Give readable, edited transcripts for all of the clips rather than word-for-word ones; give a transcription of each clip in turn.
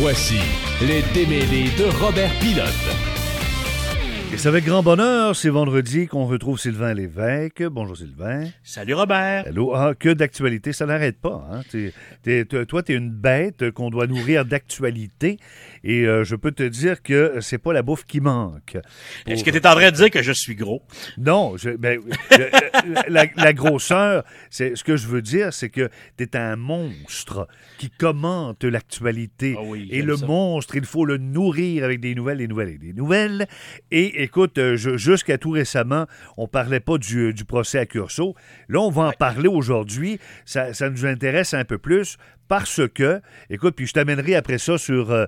Voici les démêlés de Robert Pilote. Et c'est avec grand bonheur, c'est vendredi qu'on retrouve Sylvain Lévesque. Bonjour Sylvain. Salut Robert. Allô. Ah, que d'actualité, ça n'arrête pas. Hein? Toi, t'es une bête qu'on doit nourrir d'actualité. Et je peux te dire que c'est pas la bouffe qui manque. Est-ce que tu es en train de dire que je suis gros? Non, la grosseur, c'est ce que je veux dire, c'est que tu es un monstre qui commente l'actualité. Ah oui, et le ça. monstre, il faut le nourrir avec des nouvelles, des nouvelles et des nouvelles. Et écoute, jusqu'à tout récemment, on parlait pas du procès à Curso. Là, on va en parler aujourd'hui. Ça nous intéresse un peu plus. Parce que, écoute, puis je t'amènerai après ça sur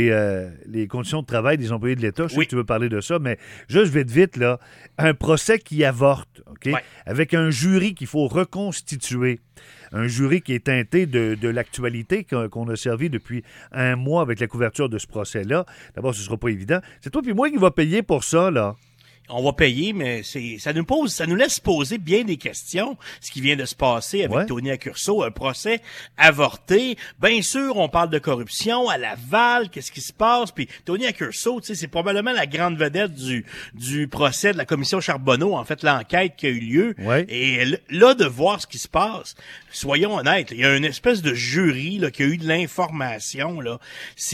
les conditions de travail des employés de l'État. Je sais que tu veux parler de ça, mais juste vite, là, un procès qui avorte, OK? Ouais. Avec un jury qu'il faut reconstituer. Un jury qui est teinté de l'actualité qu'on a servi depuis un mois avec la couverture de ce procès-là. D'abord, ce ne sera pas évident. C'est toi puis moi qui va payer pour ça, là. On va payer, mais ça nous laisse poser bien des questions, ce qui vient de se passer avec Tony Accurso, un procès avorté. Bien sûr, on parle de corruption à Laval, qu'est-ce qui se passe, puis Tony Accurso, tu sais, c'est probablement la grande vedette du procès de la commission Charbonneau, en fait, l'enquête qui a eu lieu. Ouais. Et là, de voir ce qui se passe, soyons honnêtes, il y a une espèce de jury là, qui a eu de l'information, là.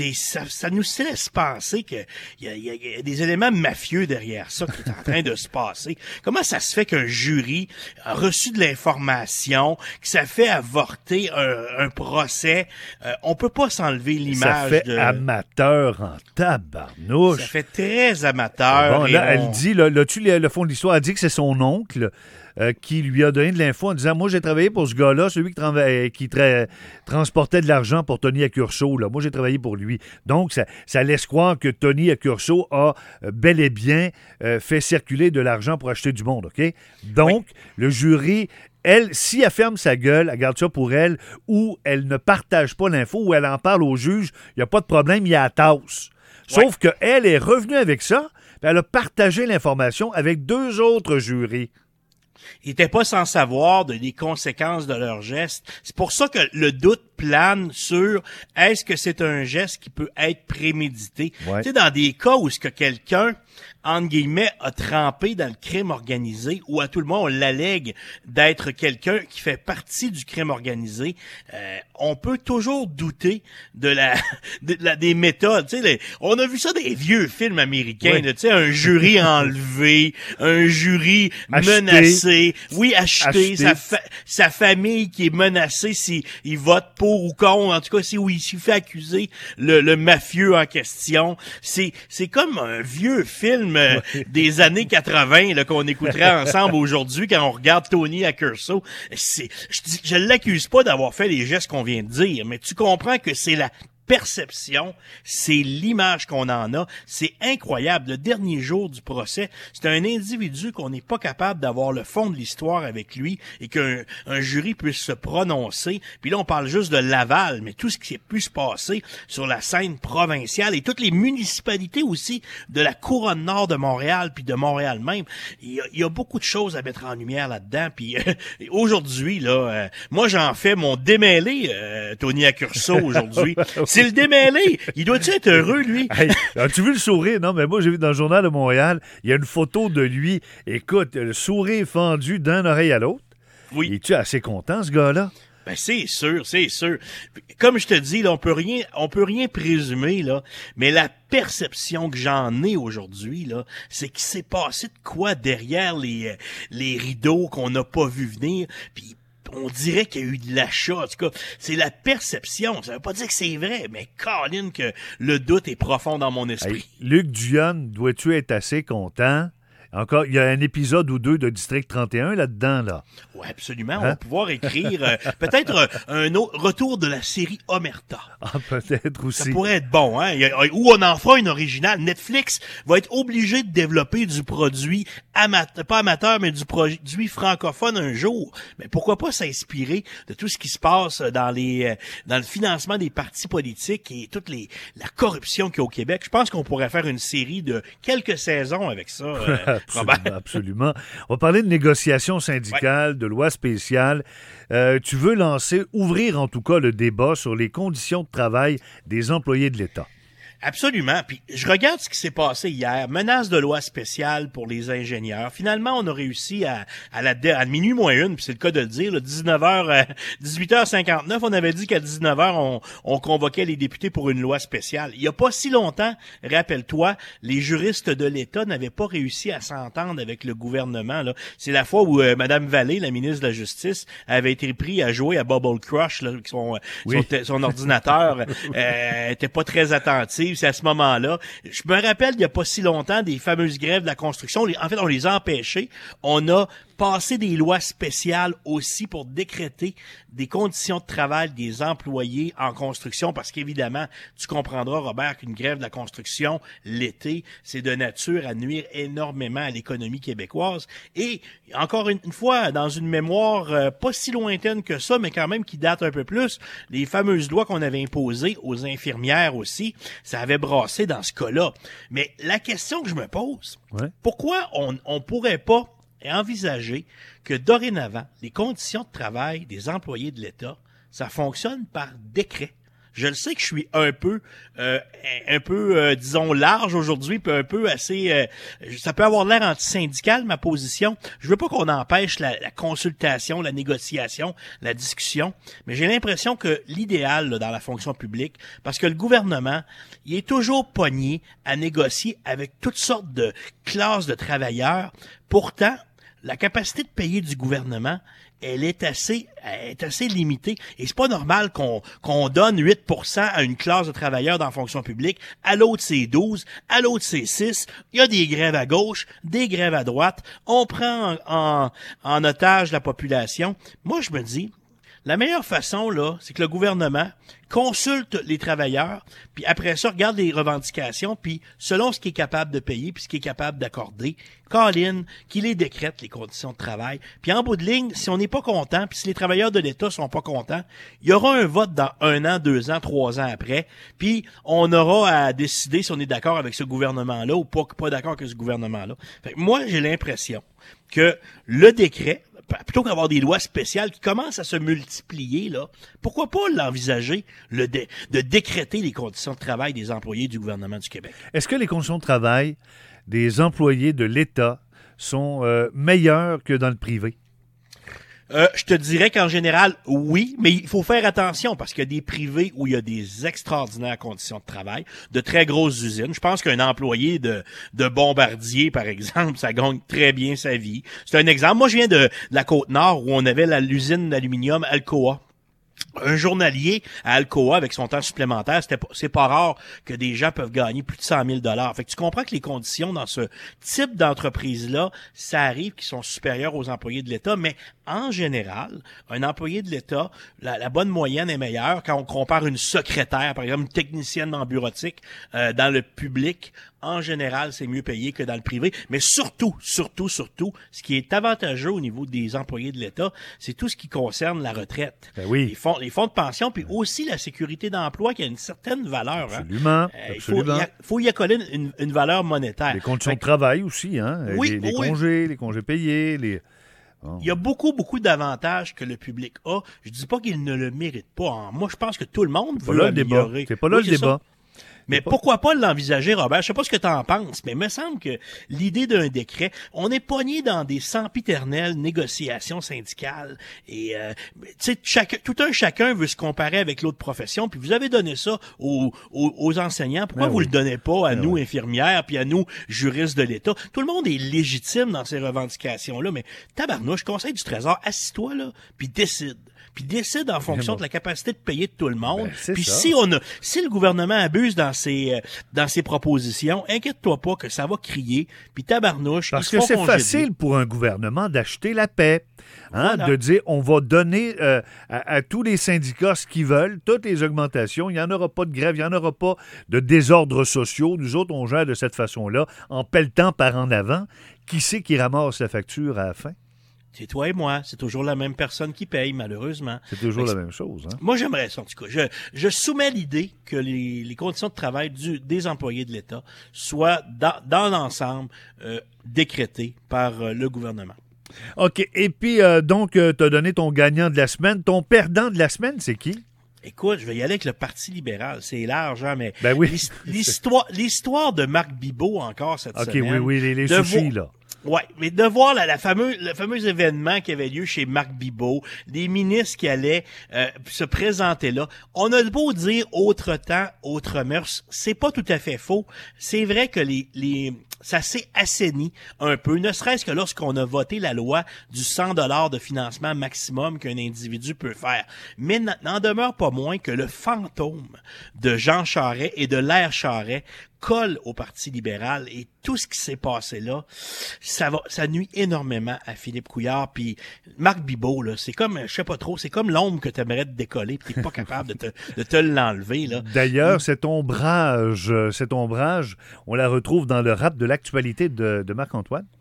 Ça nous laisse penser qu'il y a des éléments mafieux derrière ça qui est en train de se passer. Comment ça se fait qu'un jury a reçu de l'information, que ça fait avorter un procès? On peut pas s'enlever l'image ça fait amateur en tabarnouche. Ça fait très amateur. Bon, là, elle dit, là-dessus, le fond de l'histoire, elle dit que c'est son oncle qui lui a donné de l'info en disant « Moi, j'ai travaillé pour ce gars-là, celui qui transportait de l'argent pour Tony Accurso. Moi, j'ai travaillé pour lui. » Donc, ça laisse croire que Tony Accurso a bel et bien fait circuler de l'argent pour acheter du monde, OK? Donc, le jury... Elle, si elle ferme sa gueule, elle garde ça pour elle, ou elle ne partage pas l'info, ou elle en parle au juge, il n'y a pas de problème, il y a la tasse. Sauf qu'elle est revenue avec ça, puis elle a partagé l'information avec 2 autres jurys. Ils n'étaient pas sans savoir des conséquences de leurs gestes. C'est pour ça que le doute plane sur est-ce que c'est un geste qui peut être prémédité. Ouais. Tu sais, dans des cas où ce que quelqu'un, entre guillemets, a trempé dans le crime organisé, ou à tout le monde, on l'allègue d'être quelqu'un qui fait partie du crime organisé, on peut toujours douter des méthodes. Tu sais, on a vu ça des vieux films américains, tu sais, un jury enlevé, un jury menacé, acheté. Sa famille qui est menacée s'il vote pour ou contre, en tout cas, s'il fait accuser le mafieux en question. C'est comme un vieux film des années 80 là, qu'on écouterait ensemble aujourd'hui quand on regarde Tony Accurso. Je l'accuse pas d'avoir fait les gestes qu'on vient de dire, mais tu comprends que c'est la perception, c'est l'image qu'on en a. C'est incroyable. Le dernier jour du procès, c'est un individu qu'on n'est pas capable d'avoir le fond de l'histoire avec lui et qu'un jury puisse se prononcer. Puis là, on parle juste de Laval, mais tout ce qui a pu se passer sur la scène provinciale et toutes les municipalités aussi de la couronne nord de Montréal puis de Montréal même. Il y a beaucoup de choses à mettre en lumière là-dedans. Puis aujourd'hui, là, moi, j'en fais mon démêlé, Tony Accurso, aujourd'hui. C'est le démêlé. Il doit-tu être heureux, lui? Hey, as-tu vu le sourire? Non, mais moi, j'ai vu dans le Journal de Montréal, il y a une photo de lui. Écoute, le sourire fendu d'une oreille à l'autre. Oui. Es-tu assez content, ce gars-là? Ben, c'est sûr. Comme je te dis, là, on peut rien présumer, là, mais la perception que j'en ai aujourd'hui, là, c'est qu'il s'est passé de quoi derrière les rideaux qu'on n'a pas vu venir, puis on dirait qu'il y a eu de l'achat. En tout cas, c'est la perception. Ça veut pas dire que c'est vrai, mais Colin, que le doute est profond dans mon esprit. Hey, Luc Dionne, dois-tu être assez content? Encore, il y a un épisode ou 2 de District 31 là-dedans, là. Oui, absolument. On va pouvoir écrire peut-être un autre retour de la série Omerta. Ah, peut-être aussi. Ça pourrait être bon, hein? Ou on en fera une originale. Netflix va être obligé de développer du produit pas amateur, mais du produit francophone un jour. Mais pourquoi pas s'inspirer de tout ce qui se passe dans le financement des partis politiques et toute la corruption qu'il y a au Québec. Je pense qu'on pourrait faire une série de quelques saisons avec ça. Robert. Absolument. On va parler de négociations syndicales, de lois spéciales. Tu veux ouvrir en tout cas le débat sur les conditions de travail des employés de l'État. Absolument. Puis je regarde ce qui s'est passé hier. Menace de loi spéciale pour les ingénieurs. Finalement, on a réussi à minuit moins une, puis c'est le cas de le dire, là, 18h59, on avait dit qu'à 19h, on convoquait les députés pour une loi spéciale. Il y a pas si longtemps, rappelle-toi, les juristes de l'État n'avaient pas réussi à s'entendre avec le gouvernement. Là. C'est la fois où Mme Vallée, la ministre de la Justice, avait été pris à jouer à Bubble Crush, là, avec son ordinateur était pas très attentif. C'est à ce moment-là. Je me rappelle, il n'y a pas si longtemps, des fameuses grèves de la construction. En fait, on les a empêchées. On a passé des lois spéciales aussi pour décréter des conditions de travail des employés en construction, parce qu'évidemment, tu comprendras, Robert, qu'une grève de la construction, l'été, c'est de nature à nuire énormément à l'économie québécoise. Et, encore une fois, dans une mémoire pas si lointaine que ça, mais quand même qui date un peu plus, les fameuses lois qu'on avait imposées aux infirmières aussi, ça avait brassé dans ce cas-là. Mais la question que je me pose, pourquoi on pourrait pas envisager que dorénavant, les conditions de travail des employés de l'État, ça fonctionne par décret. Je le sais que je suis un peu, disons, large aujourd'hui, puis un peu assez... ça peut avoir l'air antisyndical, ma position. Je veux pas qu'on empêche la consultation, la négociation, la discussion, mais j'ai l'impression que l'idéal là, dans la fonction publique, parce que le gouvernement, il est toujours pogné à négocier avec toutes sortes de classes de travailleurs. Pourtant, la capacité de payer du gouvernement, elle est assez limitée. Et c'est pas normal qu'on donne 8% à une classe de travailleurs dans la fonction publique, à l'autre c'est 12, à l'autre c'est 6. Il y a des grèves à gauche, des grèves à droite. On prend en otage la population. Moi, je me dis, la meilleure façon, là, c'est que le gouvernement consulte les travailleurs, puis après ça, regarde les revendications, puis selon ce qu'il est capable de payer, puis ce qu'il est capable d'accorder, qu'il les décrète, les conditions de travail. Puis en bout de ligne, si on n'est pas content, puis si les travailleurs de l'État sont pas contents, il y aura un vote dans 1 an, 2 ans, 3 ans après, puis on aura à décider si on est d'accord avec ce gouvernement-là ou pas d'accord avec ce gouvernement-là. Fait que moi, j'ai l'impression que le décret, plutôt qu'avoir des lois spéciales qui commencent à se multiplier, là, pourquoi pas l'envisager, de décréter les conditions de travail des employés du gouvernement du Québec? Est-ce que les conditions de travail des employés de l'État sont meilleures que dans le privé? Je te dirais qu'en général, oui, mais il faut faire attention parce qu'il y a des privés où il y a des extraordinaires conditions de travail, de très grosses usines. Je pense qu'un employé de Bombardier, par exemple, ça gagne très bien sa vie. C'est un exemple. Moi, je viens de la Côte-Nord où on avait l'usine d'aluminium Alcoa. Un journalier à Alcoa avec son temps supplémentaire, c'est pas rare que des gens peuvent gagner plus de 100 000 $. Fait que tu comprends que les conditions dans ce type d'entreprise-là, ça arrive qu'ils sont supérieurs aux employés de l'État, mais en général, un employé de l'État, la bonne moyenne est meilleure quand on compare une secrétaire, par exemple, une technicienne en bureautique, dans le public. En général, c'est mieux payé que dans le privé. Mais surtout, ce qui est avantageux au niveau des employés de l'État, c'est tout ce qui concerne la retraite. Ben oui. Les fonds de pension, puis aussi la sécurité d'emploi qui a une certaine valeur. Absolument. Il faut y accoler une valeur monétaire. Les conditions de travail aussi, hein? Oui, les congés payés, Il y a beaucoup d'avantages que le public a. Je dis pas qu'il ne le mérite pas. Moi, je pense que tout le monde veut améliorer. C'est pas là le débat. Mais pourquoi pas l'envisager, Robert? Je sais pas ce que tu en penses, mais il me semble que l'idée d'un décret, on est pogné dans des sempiternelles négociations syndicales et tu sais, chacun veut se comparer avec l'autre profession, puis vous avez donné ça aux enseignants. Pourquoi vous le donnez pas à nous infirmières puis à nous juristes de l'État? Tout le monde est légitime dans ces revendications-là, mais tabarnouche, Conseil du Trésor, assis-toi là, puis décide en fonction de la capacité de payer de tout le monde. Puis si le gouvernement abuse dans ses propositions, inquiète-toi pas que ça va crier, puis tabarnouche. Parce que c'est facile pour un gouvernement d'acheter la paix. De dire on va donner à tous les syndicats ce qu'ils veulent, toutes les augmentations, il n'y en aura pas de grève, il n'y en aura pas de désordres sociaux. Nous autres, on gère de cette façon-là, en pelletant par en avant. Qui c'est qui ramasse la facture à la fin? C'est toi et moi. C'est toujours la même personne qui paye, malheureusement. C'est toujours la même chose. Hein? Moi, j'aimerais ça, en tout cas. Je soumets l'idée que les conditions de travail des employés de l'État soient, dans l'ensemble, décrétées par le gouvernement. OK. Et puis, donc, tu as donné ton gagnant de la semaine. Ton perdant de la semaine, c'est qui? Écoute, je vais y aller avec le Parti libéral. C'est large, hein, mais Ben oui. l'histoire de Marc Bibot encore cette semaine. Oui, les sushis, là. Ouais, mais de voir le fameux événement qui avait lieu chez Marc Bibot, des ministres qui allaient se présenter là. On a beau dire autre temps, autre mœurs, c'est pas tout à fait faux. C'est vrai que ça s'est assaini un peu, ne serait-ce que lorsqu'on a voté la loi du 100$ de financement maximum qu'un individu peut faire. Mais n'en demeure pas moins que le fantôme de Jean Charest et de l'ère Charest colle au Parti libéral, et tout ce qui s'est passé là, ça nuit énormément à Philippe Couillard. Puis Marc Bibot, là, c'est comme, je sais pas trop, c'est comme l'ombre que tu aimerais te décoller, puis t'es pas capable de te l'enlever, là. D'ailleurs, cet ombrage, on la retrouve dans le rap de l'actualité de Marc-Antoine.